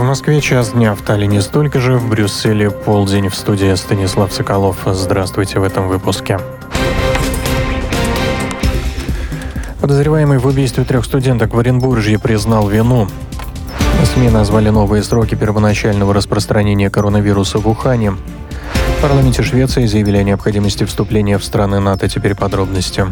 Москве час дня, в Таллине столько же, в Брюсселе полдень. В студии Станислав Соколов. Здравствуйте в этом выпуске. Подозреваемый в убийстве 3 студенток в Оренбурге признал вину. СМИ назвали новые сроки первоначального распространения коронавируса в Ухане. В парламенте Швеции заявили о необходимости вступления в страны НАТО. Теперь подробности.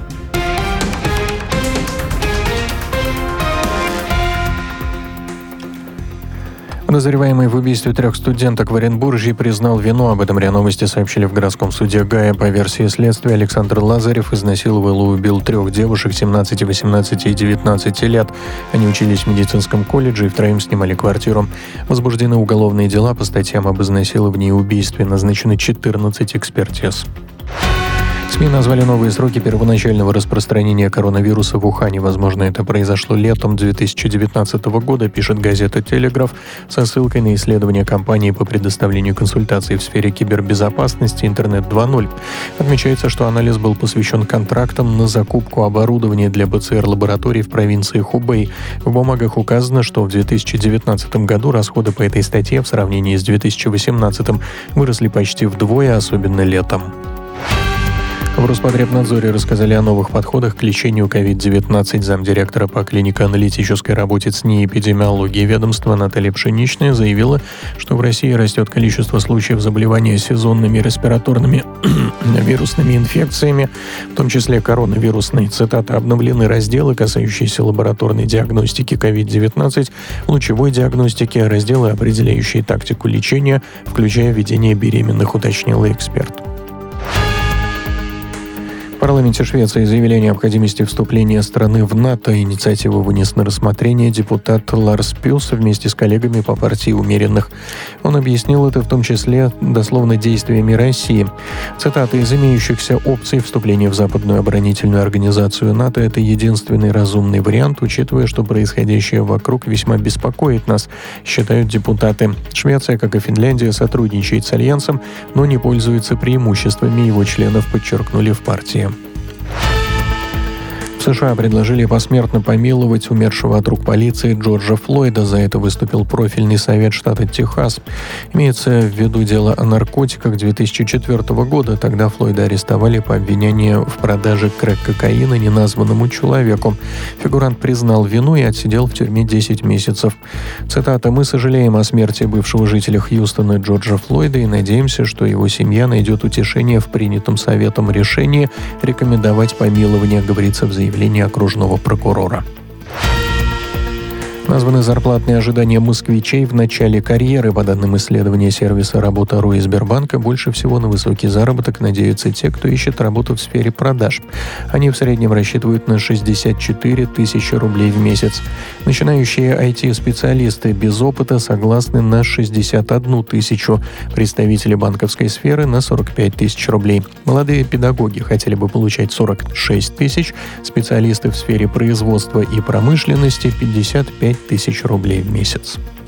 Подозреваемый в убийстве 3 студенток в Оренбурге признал вину. Об этом РИА Новости сообщили в городском суде Гая. По версии следствия, Александр Лазарев изнасиловал и убил 3 девушек 17, 18 и 19 лет. Они учились в медицинском колледже и втроем снимали квартиру. Возбуждены уголовные дела по статьям об изнасиловании и убийстве. Назначены 14 экспертиз. СМИ назвали новые сроки первоначального распространения коронавируса в Ухане. Возможно, это произошло летом 2019 года, пишет газета «Телеграф» со ссылкой на исследование компании по предоставлению консультаций в сфере кибербезопасности «Интернет 2.0». Отмечается, что анализ был посвящен контрактам на закупку оборудования для ПЦР-лабораторий в провинции Хубэй. В бумагах указано, что в 2019 году расходы по этой статье в сравнении с 2018 выросли почти вдвое, особенно летом. В Роспотребнадзоре рассказали о новых подходах к лечению COVID-19. Замдиректора по клинико-аналитической работе ЦНИ и эпидемиологии ведомства Наталья Пшеничная заявила, что в России растет количество случаев заболевания сезонными респираторными вирусными инфекциями, в том числе коронавирусной. Цитата: «Обновлены разделы, касающиеся лабораторной диагностики COVID-19, лучевой диагностики, разделы, определяющие тактику лечения, включая ведение беременных», уточнила эксперт. В парламенте Швеции заявили о необходимости вступления страны в НАТО. Инициативу вынес на рассмотрение депутат Ларс Пюс вместе с коллегами по партии умеренных. Он объяснил это в том числе дословно действиями России. Цитата: «Из имеющихся опций вступления в западную оборонительную организацию НАТО — это единственный разумный вариант, учитывая, что происходящее вокруг весьма беспокоит нас», считают депутаты. Швеция, как и Финляндия, сотрудничает с Альянсом, но не пользуется преимуществами его членов, подчеркнули в партии. В США предложили посмертно помиловать умершего от рук полиции Джорджа Флойда. За это выступил профильный совет штата Техас. Имеется в виду дело о наркотиках 2004 года. Тогда Флойда арестовали по обвинению в продаже крэк-кокаина неназванному человеку. Фигурант признал вину и отсидел в тюрьме 10 месяцев. Цитата: «Мы сожалеем о смерти бывшего жителя Хьюстона Джорджа Флойда и надеемся, что его семья найдет утешение в принятом советом решении рекомендовать помилование», говорится в заявлении окружного прокурора. Названы зарплатные ожидания москвичей в начале карьеры. По данным исследования сервиса «Работа.ру» и Сбербанка, больше всего на высокий заработок надеются те, кто ищет работу в сфере продаж. Они в среднем рассчитывают на 64 тысячи рублей в месяц. Начинающие IT-специалисты без опыта согласны на 61 тысячу. Представители банковской сферы — на 45 тысяч рублей. Молодые педагоги хотели бы получать 46 тысяч. Специалисты в сфере производства и промышленности — 55 тысяч рублей в месяц.